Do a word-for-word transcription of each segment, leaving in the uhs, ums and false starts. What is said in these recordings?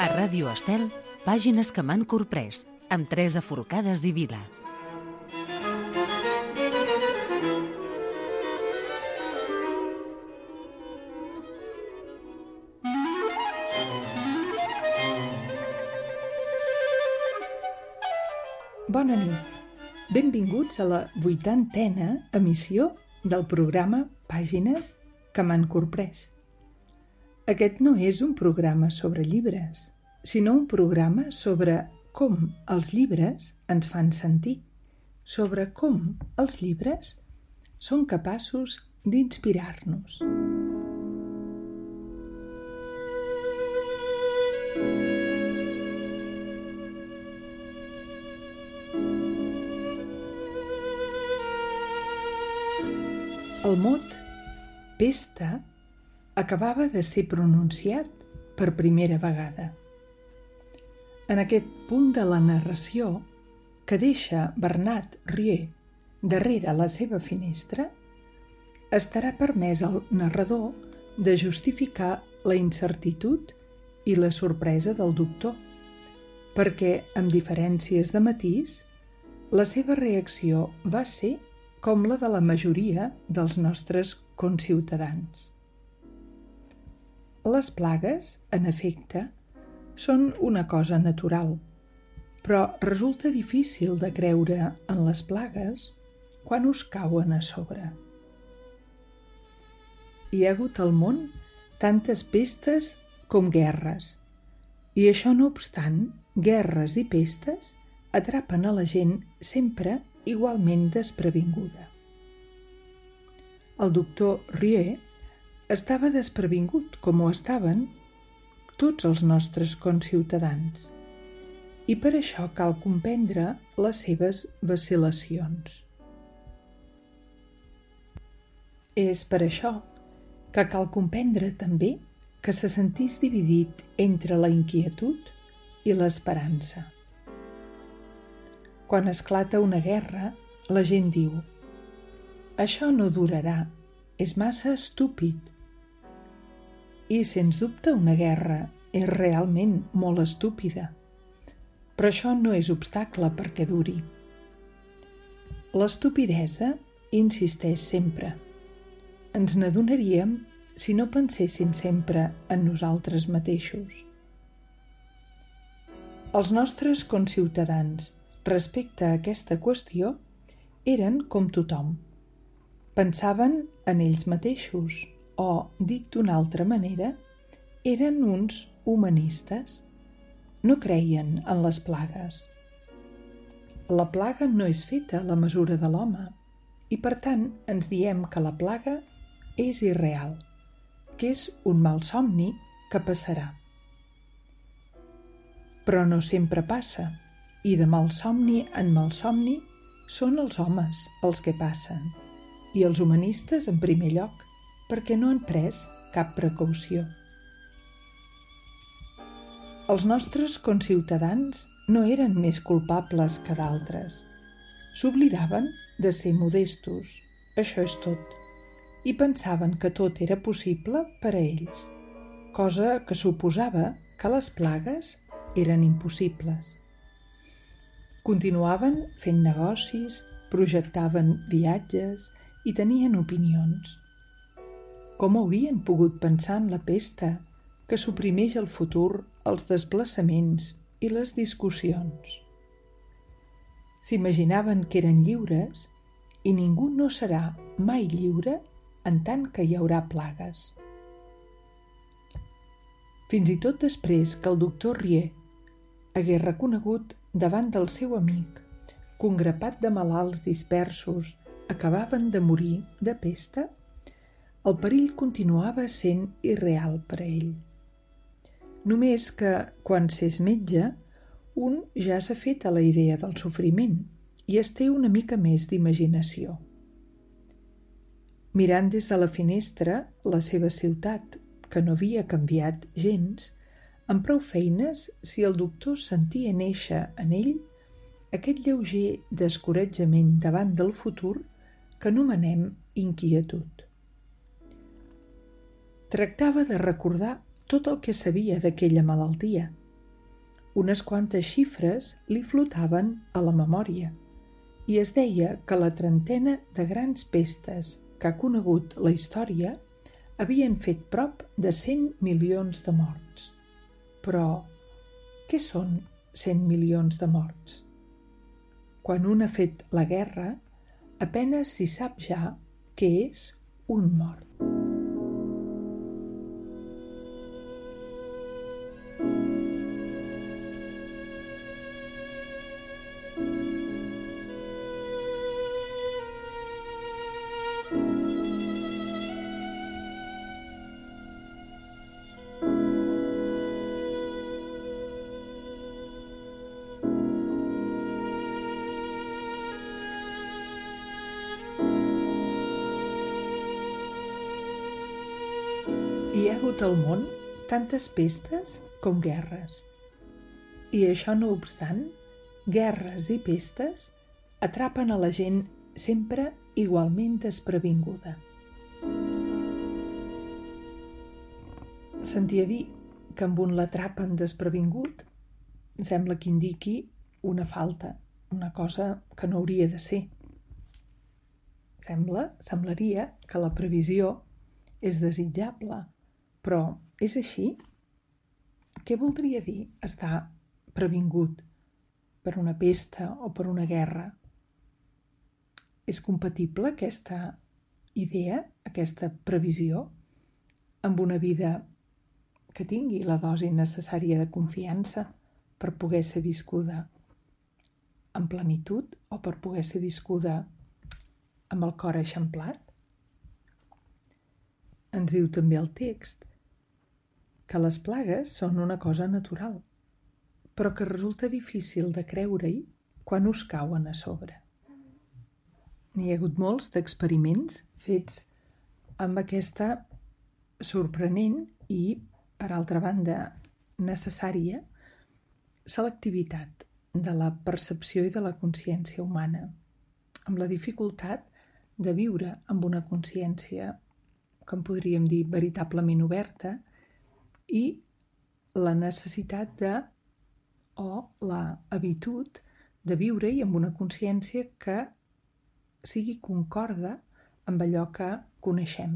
A Ràdio Estel, pàgines que m'han corprès, amb Teresa Forcades i Vila. Bona nit. Benvinguts a la vuitantena emissió del programa Pàgines que m'han corprès. Aquest no és un programa sobre llibres, sinó un programa sobre com els llibres ens fan sentir, sobre com els llibres són capaços d'inspirar-nos. El mot pesta acabava de ser pronunciat per primera vegada. En aquest punt de la narració que deixa Bernat Rieu darrere la seva finestra, estarà permès al narrador de justificar la incertitud i la sorpresa del doctor, perquè, amb diferències de matís, la seva reacció va ser com la de la majoria dels nostres conciutadans. Les plagues, en efecte, són una cosa natural, però resulta difícil de creure en les plagues quan us cauen a sobre. Hi ha hagut al món tantes pestes com guerres, i això no obstant, guerres i pestes atrapen a la gent sempre igualment desprevinguda. El doctor Rieu estava desprevingut com ho estaven tots els nostres conciutadans, i per això cal comprendre les seves vacil·lacions. És per això que cal comprendre també que se sentís dividit entre la inquietud i l'esperança. Quan esclata una guerra, la gent diu: «Això no durarà, és massa estúpid». I, sens dubte, una guerra és realment molt estúpida, però això no és obstacle perquè duri. L'estupidesa insisteix sempre. Ens n'adonaríem si no penséssim sempre en nosaltres mateixos. Els nostres conciutadans respecte a aquesta qüestió eren com tothom. Pensaven en ells mateixos o, dit d'una altra manera, eren uns humanistes. No creien en les plagues. La plaga no és feta a la mesura de l'home i, per tant, ens diem que la plaga és irreal, que és un malsomni que passarà. Però no sempre passa, i de malsomni en malsomni són els homes els que passen, i els humanistes en primer lloc, perquè no han pres cap precaució. Els nostres conciutadans no eren més culpables que d'altres. S'oblidaven de ser modestos, això és tot, i pensaven que tot era possible per a ells, cosa que suposava que les plagues eren impossibles. Continuaven fent negocis, projectaven viatges i tenien opinions. Com haurien pogut pensar en la pesta que suprimeix el futur, els desplaçaments i les discussions? S'imaginaven que eren lliures i ningú no serà mai lliure en tant que hi haurà plagues. Fins i tot després que el doctor Rieu hagués reconegut davant del seu amic que un grapat de malalts dispersos acabaven de morir de pesta, el perill continuava sent irreal per a ell. Només que, quan s'és metge, un ja s'ha fet a la idea del sofriment i es té una mica més d'imaginació. Mirant des de la finestra la seva ciutat, que no havia canviat gens, amb prou feines si el doctor sentia néixer en ell aquest lleuger descoratjament davant del futur que anomenem inquietud. Tractava de recordar tot el que sabia d'aquella malaltia Unes quantes xifres li flotaven a la memòria i es deia que la trentena de grans pestes que ha conegut la història havien fet prop de cent milions de morts. Però què són cent milions de morts? Quan un ha fet la guerra, apenes s'hi sap ja què és un mort. Hi ha hagut al món tantes pestes com guerres. I això no obstant, guerres i pestes atrapen a la gent sempre igualment desprevinguda. Sentia dir que amb un l'atrapen desprevingut sembla que indiqui una falta, una cosa que no hauria de ser. Sembla, semblaria que la previsió és desitjable, però és així? Què voldria dir estar previngut per una pesta o per una guerra? És compatible aquesta idea, aquesta previsió, amb una vida que tingui la dosi necessària de confiança per poder ser viscuda en plenitud o per poder ser viscuda amb el cor eixamplat? Ens diu també el text que les plagues són una cosa natural, però que resulta difícil de creure-hi quan us cauen a sobre. N'hi ha hagut molts d'experiments fets amb aquesta sorprenent i, per altra banda, necessària selectivitat de la percepció i de la consciència humana, amb la dificultat de viure amb una consciència, com podríem dir, veritablement oberta, i la necessitat de, o la habitud de viure-hi amb una consciència que sigui concorda amb allò que coneixem.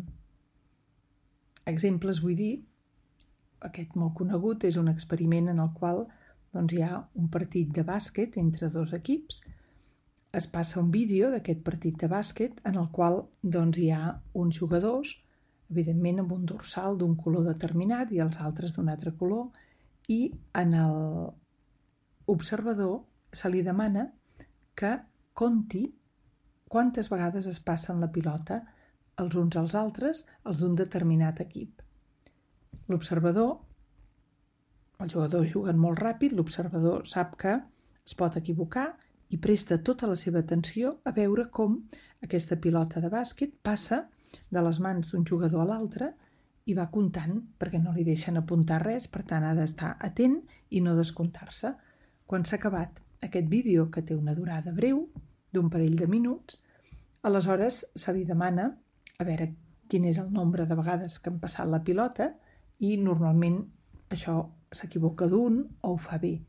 Exemples vull dir, aquest molt conegut és un experiment en el qual doncs, hi ha un partit de bàsquet entre dos equips. Es passa un vídeo d'aquest partit de bàsquet en el qual doncs, hi ha uns jugadors, evidentment amb un dorsal d'un color determinat i els altres d'un altre color, i en l'observador se li demana que conti quantes vegades es passen la pilota els uns als altres, els d'un determinat equip. L'observador, els jugadors juguen molt ràpid, l'observador sap que es pot equivocar i presta tota la seva atenció a veure com aquesta pilota de bàsquet passa de les mans d'un jugador a l'altre i va comptant, perquè no li deixen apuntar res, per tant ha d'estar atent i no descomptar-se. Quan s'ha acabat aquest vídeo, que té una durada breu, d'un parell de minuts, aleshores se li demana a veure quin és el nombre de vegades que han passat la pilota i normalment això s'equivoca d'un o ho fa bé.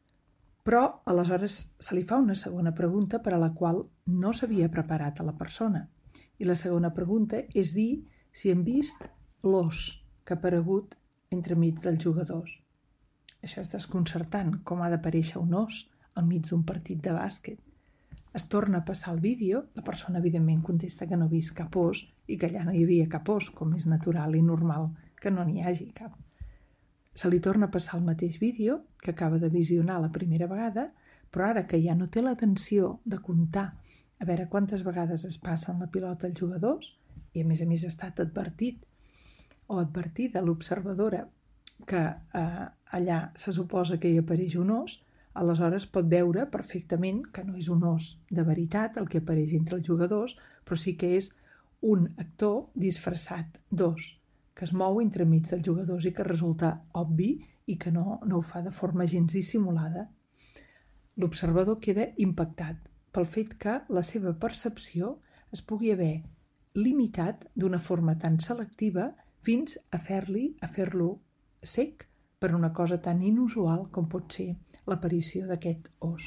Però aleshores se li fa una segona pregunta per a la qual no s'havia preparat a la persona. I la segona pregunta és dir si hem vist l'os que ha aparegut entremig dels jugadors. Això és desconcertant, com ha d'aparèixer un os al mig d'un partit de bàsquet. Es torna a passar el vídeo, la persona evidentment contesta que no ha vist cap os i que allà no hi havia cap os, com és natural i normal que no n'hi hagi cap. Se li torna a passar el mateix vídeo que acaba de visionar la primera vegada, però ara que ja no té l'atenció de comptar a veure quantes vegades es passen la pilota als jugadors, i a més a més ha estat advertit o advertida l'observadora que eh, allà se suposa que hi apareix un os, aleshores pot veure perfectament que no és un os de veritat el que apareix entre els jugadors, però sí que és un actor disfressat d'os, que es mou entremig dels jugadors i que resulta obvi i que no, no ho fa de forma gens dissimulada. L'observador queda impactat pel fet que la seva percepció es pugui haver limitat d'una forma tan selectiva fins a fer-li, a fer-lo cec per una cosa tan inusual com pot ser l'aparició d'aquest os.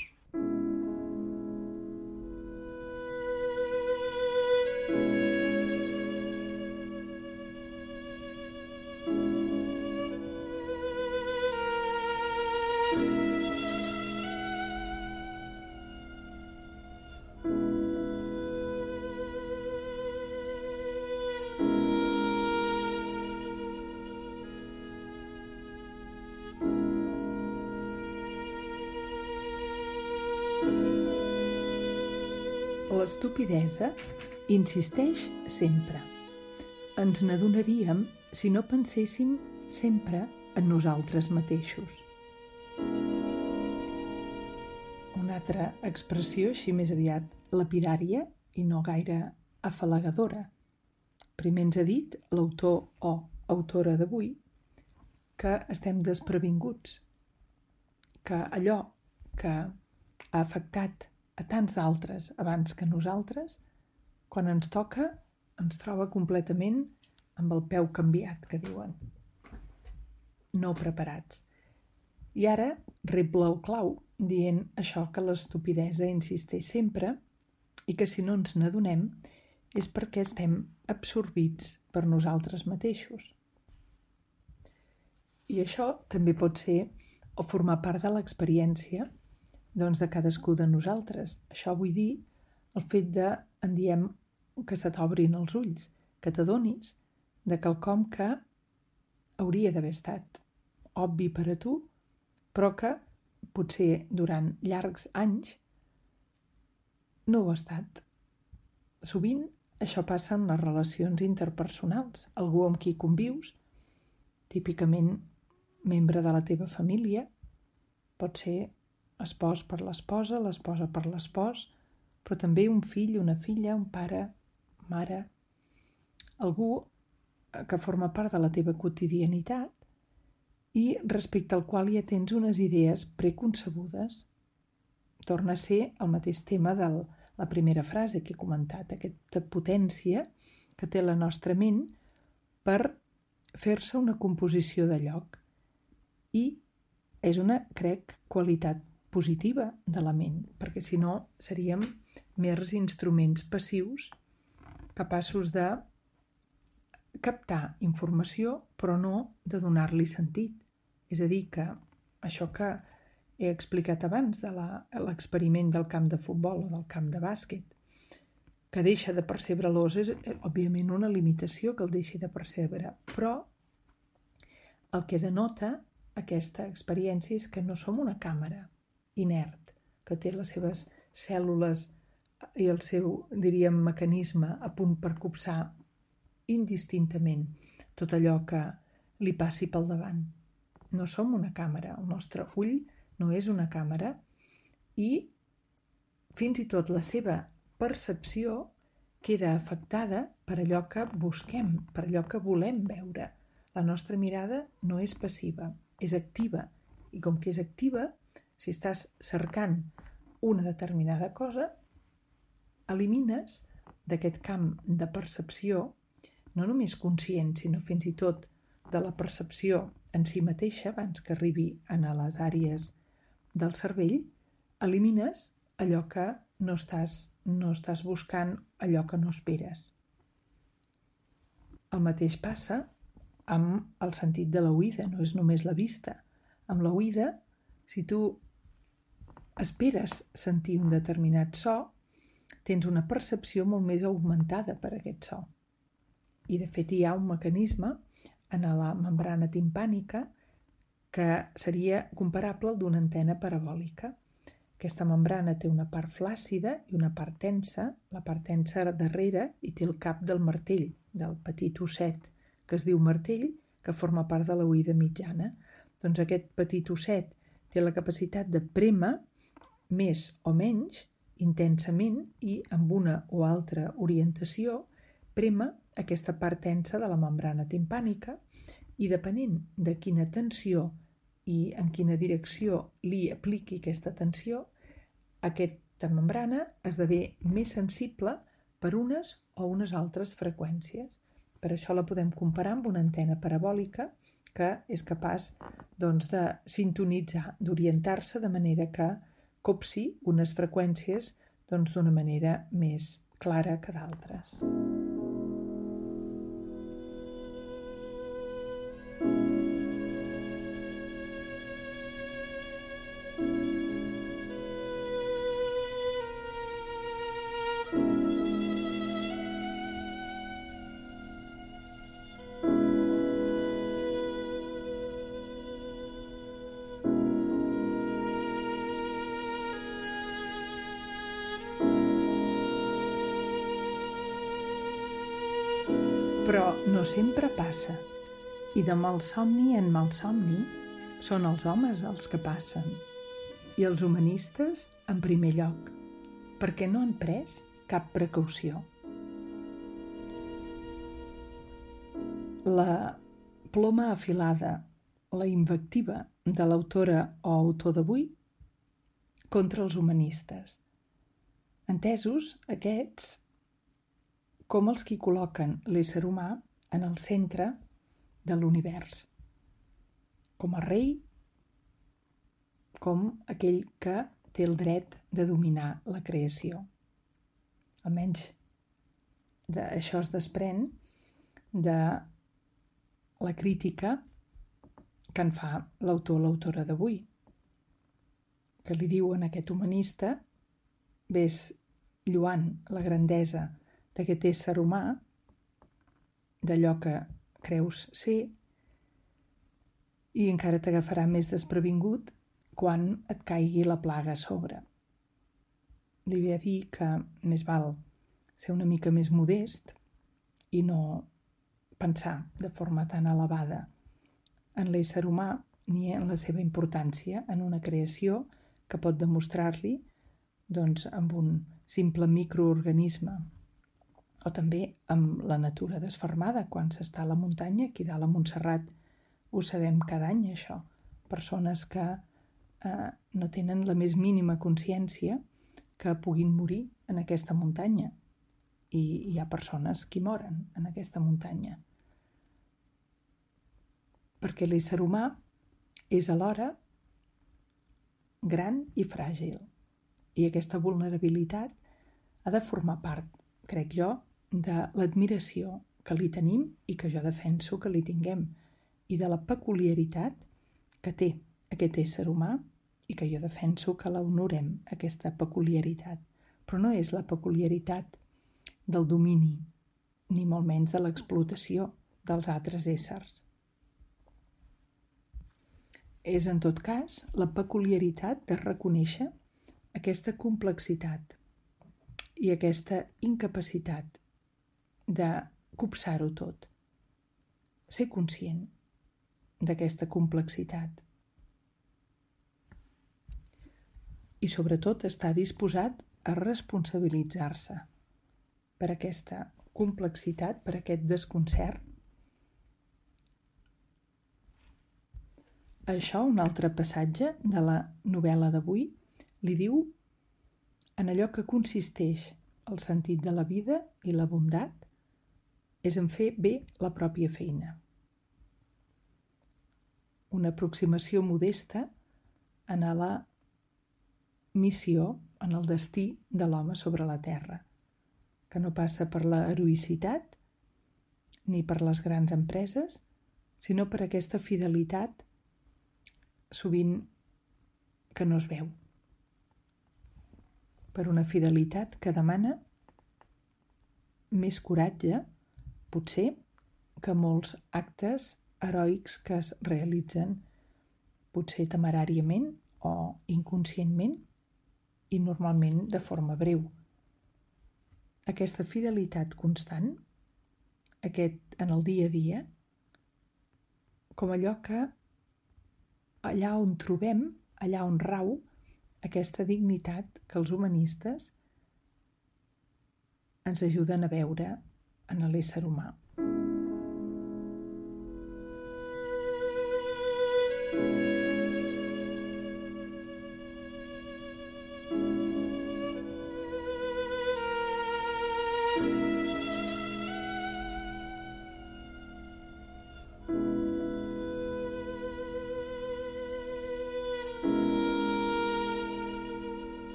L'estupidesa insisteix sempre. Ens n'adonaríem si no penséssim sempre en nosaltres mateixos. Una altra expressió així més aviat lapidària i no gaire afalagadora. Primer ens ha dit l'autor o autora d'avui que estem desprevinguts, que allò que ha afectat a tants d'altres abans que nosaltres, quan ens toca, ens troba completament amb el peu canviat, que diuen. No preparats. I ara rebla el clau, dient això, que l'estupidesa insisteix sempre i que si no ens n'adonem és perquè estem absorbits per nosaltres mateixos. I això també pot ser o formar part de l'experiència doncs de cadascú de nosaltres. Això vull dir el fet de, en diem, que se t'obrin els ulls, que t'adonis de quelcom que hauria d'haver estat obvi per a tu, però que potser durant llargs anys no ho ha estat. Sovint això passa en les relacions interpersonals. Algú amb qui convius, típicament membre de la teva família, pot ser espòs per l'esposa, l'esposa per l'espòs, però també un fill, una filla, un pare, mare, algú que forma part de la teva quotidianitat i respecte al qual ja tens unes idees preconcebudes. Torna a ser el mateix tema de la primera frase que he comentat, aquesta potència que té la nostra ment per fer-se una composició de lloc. I és una, crec, qualitat positiva de la ment, perquè si no seríem mers instruments passius capaços de captar informació però no de donar-li sentit. És a dir, que això que he explicat abans de l'experiment del camp de futbol o del camp de bàsquet, que deixa de percebre l'os és òbviament una limitació que el deixi de percebre, però el que denota aquesta experiència és que no som una càmera inert, que té les seves cèl·lules i el seu, diríem, mecanisme a punt per copsar indistintament tot allò que li passi pel davant. No som una càmera, el nostre ull no és una càmera i fins i tot la seva percepció queda afectada per allò que busquem, per allò que volem veure. La nostra mirada no és passiva, és activa. I com que és activa, si estàs cercant una determinada cosa, elimines d'aquest camp de percepció, no només conscient, sinó fins i tot de la percepció en si mateixa, abans que arribi a les àrees del cervell, elimines allò que no estàs, no estàs buscant, allò que no esperes. El mateix passa amb el sentit de l'oïda, no és només la vista. Amb l'oïda, si tu esperes sentir un determinat so, tens una percepció molt més augmentada per aquest so. I de fet hi ha un mecanisme en la membrana timpànica que seria comparable al d'una antena parabòlica. Aquesta membrana té una part flàcida i una part tensa. La part tensa darrere hi té el cap del martell, del petit osset que es diu martell, que forma part de l'oïda mitjana. Doncs aquest petit osset té la capacitat de prémer més o menys intensament i amb una o altra orientació prémer aquesta part tensa de la membrana timpànica i depenent de quina tensió i en quina direcció li apliqui aquesta tensió, aquesta membrana esdevé més sensible per unes o unes altres freqüències. Per això la podem comparar amb una antena parabòlica que és capaç doncs, de sintonitzar, d'orientar-se de manera que copsi unes freqüències doncs, d'una manera més clara que d'altres. Però no sempre passa, i de malsomni en malsomni són els homes els que passen, i els humanistes en primer lloc, perquè no han pres cap precaució. La ploma afilada, la invectiva de l'autora o autor d'avui contra els humanistes, entesos aquests com els qui col·loquen l'ésser humà en el centre de l'univers, com a rei, com aquell que té el dret de dominar la creació. Almenys això es desprèn de la crítica que en fa l'autor o l'autora d'avui, que li diuen a aquest humanista: ves lloant la grandesa d'aquest ésser humà, d'allò que creus ser, i encara t'agafarà més desprevingut quan et caigui la plaga a sobre. Li ve a dir que més val ser una mica més modest i no pensar de forma tan elevada en l'ésser humà ni en la seva importància en una creació que pot demostrar-li doncs, amb un simple microorganisme, o també amb la natura desfermada quan s'està a la muntanya. Aquí dalt a Montserrat ho sabem cada any, això. Persones que eh, no tenen la més mínima consciència que puguin morir en aquesta muntanya. I hi ha persones que moren en aquesta muntanya. Perquè l'ésser humà és alhora gran i fràgil. I aquesta vulnerabilitat ha de formar part, crec jo, de l'admiració que li tenim i que jo defenso que li tinguem, i de la peculiaritat que té aquest ésser humà i que jo defenso que la honorem, aquesta peculiaritat. Però no és la peculiaritat del domini, ni molt menys de l'explotació dels altres éssers. És, en tot cas, la peculiaritat de reconèixer aquesta complexitat i aquesta incapacitat de copsar-ho tot. Ser conscient d'aquesta complexitat. I sobretot estar disposat a responsabilitzar-se per aquesta complexitat, per aquest desconcert. Això, un altre passatge de la novel·la d'avui, li diu: en allò que consisteix el sentit de la vida i la bondat és en fer bé la pròpia feina. Una aproximació modesta en la missió, en el destí de l'home sobre la terra, que no passa per la heroïcitat ni per les grans empreses, sinó per aquesta fidelitat sovint que no es veu. Per una fidelitat que demana més coratge, potser, que molts actes heroics que es realitzen potser temeràriament o inconscientment i normalment de forma breu. Aquesta fidelitat constant, aquest en el dia a dia, com allò que allà on trobem, allà on rau, aquesta dignitat que els humanistes ens ajuden a veure en l'ésser humà.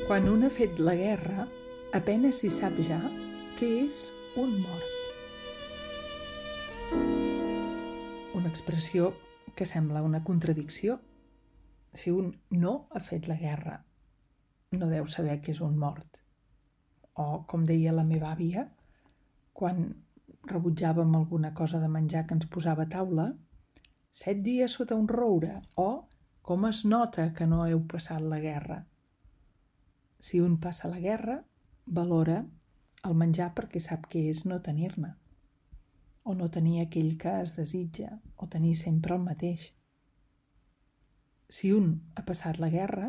Quan un ha fet la guerra, apenas si sap ja què és un mort. Una expressió que sembla una contradicció. Si un no ha fet la guerra, no deu saber què és un mort. O, com deia la meva àvia, quan rebutjàvem alguna cosa de menjar que ens posava a taula, set dies sota un roure, o com es nota que no heu passat la guerra. Si un passa la guerra, valora el menjar perquè sap què és no tenir-ne, o no tenir aquell que es desitja, o tenir sempre el mateix. Si un ha passat la guerra,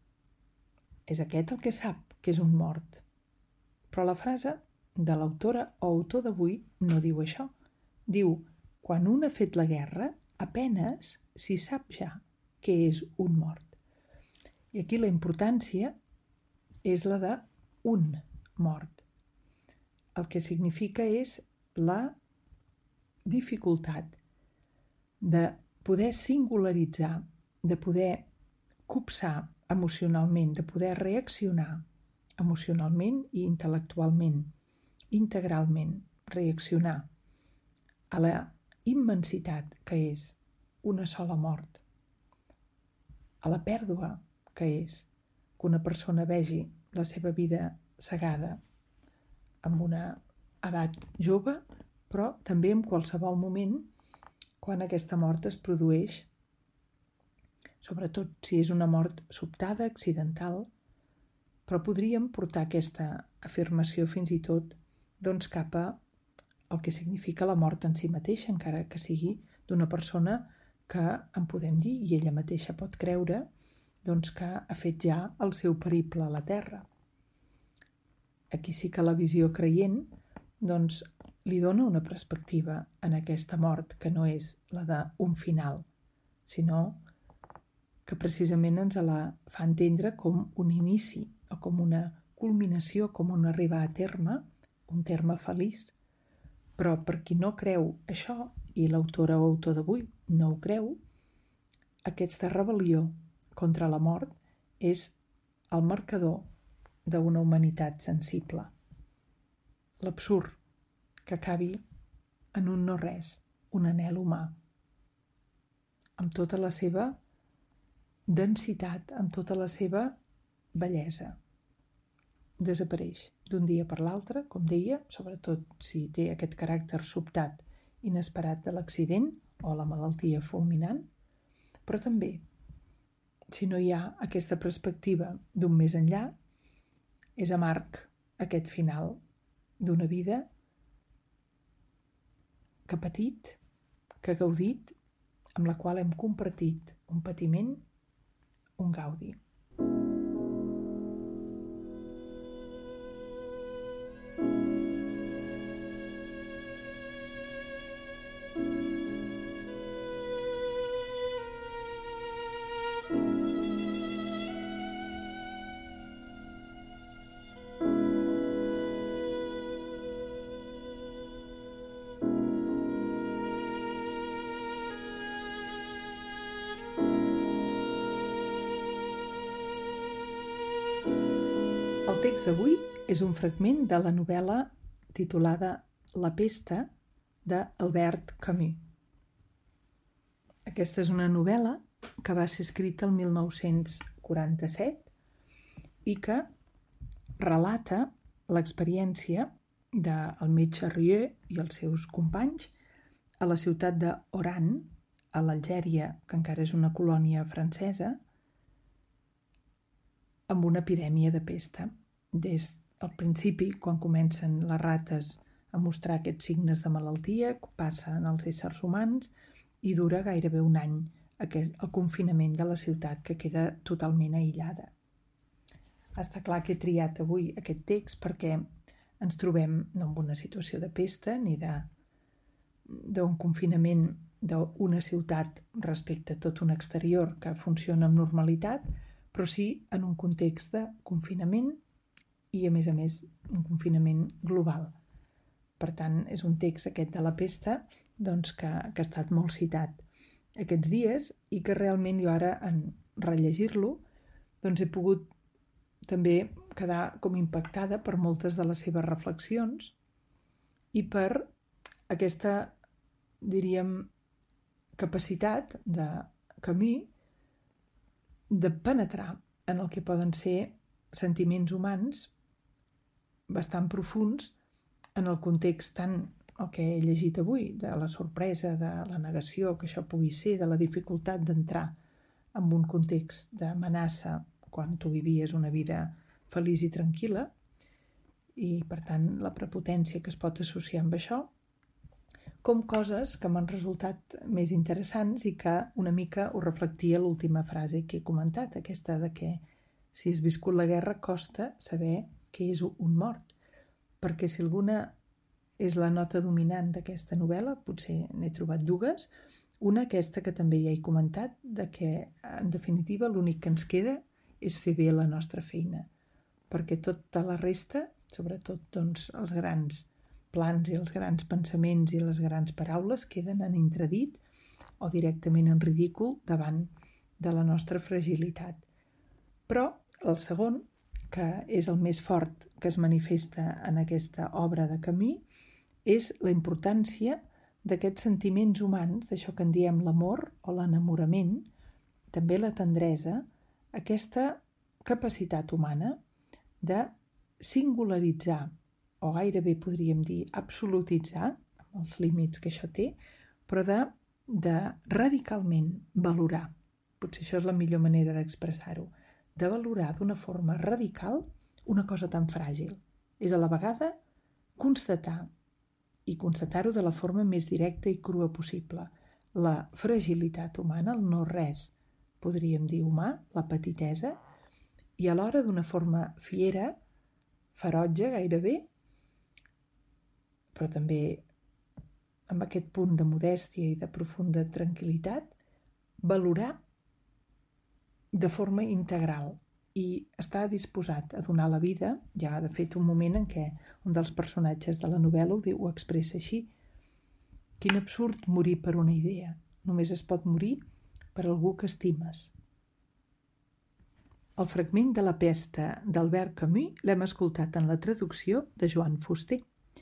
és aquest el que sap que és un mort. Però la frase de l'autora o autor d'avui no diu això. Diu, quan un ha fet la guerra, apenas si sap ja què és un mort. I aquí la importància és la de un mort. El que significa és la dificultat de poder singularitzar, de poder copsar emocionalment, de poder reaccionar emocionalment i intel·lectualment, integralment, reaccionar a la immensitat que és una sola mort, a la pèrdua que és que una persona vegi la seva vida cegada amb una edat jove, però també en qualsevol moment quan aquesta mort es produeix, sobretot si és una mort sobtada, accidental, però podríem portar aquesta afirmació fins i tot doncs, cap a el que significa la mort en si mateixa, encara que sigui d'una persona que en podem dir, i ella mateixa pot creure, doncs, que ha fet ja el seu periple a la Terra. Aquí sí que la visió creient doncs, li dona una perspectiva en aquesta mort que no és la d'un final, sinó que precisament ens la fa entendre com un inici o com una culminació, com un arribar a terme, un terme feliç. Però per qui no creu això, i l'autora o autor d'avui no ho creu, aquesta rebel·lió contra la mort és el marcador d'una humanitat sensible. L'absurd que acabi en un no res, un anhel humà, amb tota la seva densitat, amb tota la seva bellesa. Desapareix d'un dia per l'altre, com deia, sobretot si té aquest caràcter sobtat, inesperat de l'accident o la malaltia fulminant, però també, si no hi ha aquesta perspectiva d'un més enllà, és amarg aquest final d'una vida que ha patit, que ha gaudit, amb la qual hem compartit un patiment, un gaudi. El text d'avui és un fragment de la novel·la titulada La pesta d'Albert Camus. Aquesta és una novel·la que va ser escrita el mil nou-cents quaranta-set i que relata l'experiència del metge Rieu i els seus companys a la ciutat d'Oran, a l'Algèria, que encara és una colònia francesa, amb una epidèmia de pesta. Des del principi, quan comencen les rates a mostrar aquests signes de malaltia, passen als éssers humans i dura gairebé un any aquest, el confinament de la ciutat, que queda totalment aïllada. Està clar que he triat avui aquest text perquè ens trobem no en una situació de pesta ni d'un confinament d'una ciutat respecte a tot un exterior que funciona amb normalitat, però sí en un context de confinament i, a més a més, un confinament global. Per tant, és un text aquest de la pesta doncs, que, que ha estat molt citat aquests dies i que realment jo ara, en rellegir-lo, doncs he pogut també quedar com impactada per moltes de les seves reflexions i per aquesta, diríem, capacitat de Camus de penetrar en el que poden ser sentiments humans bastant profunds en el context tant el que he llegit avui, de la sorpresa, de la negació, que això pugui ser, de la dificultat d'entrar en un context d'amenaça quan tu vivies una vida feliç i tranquil·la, i per tant la prepotència que es pot associar amb això, com coses que m'han resultat més interessants i que una mica ho reflectia l'última frase que he comentat, aquesta de que si has viscut la guerra costa saber què és un mort, perquè si alguna és la nota dominant d'aquesta novel·la, potser n'he trobat dues, una aquesta que també ja he comentat, de que en definitiva l'únic que ens queda és fer bé la nostra feina, perquè tota la resta, sobretot doncs, els grans plans i els grans pensaments i les grans paraules queden en intradit o directament en ridícul davant de la nostra fragilitat. Però el segon, que és el més fort que es manifesta en aquesta obra de Camus, és la importància d'aquests sentiments humans, d'això que en diem l'amor o l'enamorament, també la tendresa, aquesta capacitat humana de singularitzar, o gairebé podríem dir absolutitzar, amb els límits que això té, però de, de radicalment valorar, potser això és la millor manera d'expressar-ho, de valorar d'una forma radical una cosa tan fràgil. És a la vegada constatar, i constatar-ho de la forma més directa i crua possible, la fragilitat humana, el no res, podríem dir humà, la petitesa, i alhora d'una forma fiera, ferotge gairebé, però també amb aquest punt de modèstia i de profunda tranquil·litat, valorar de forma integral i estar disposat a donar la vida. Hi ha, de fet, un moment en què un dels personatges de la novel·la ho diu, ho expressa així: quin absurd morir per una idea, només es pot morir per algú que estimes. El fragment de La pesta d'Albert Camus l'hem escoltat en la traducció de Joan Fuster.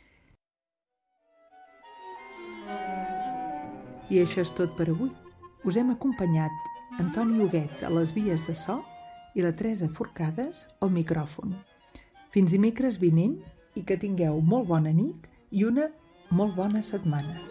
I això és tot per avui. Us hem acompanyat Antoni Huguet a les vies de so i la Teresa Forcades al micròfon. Fins dimecres vinent i que tingueu molt bona nit i una molt bona setmana.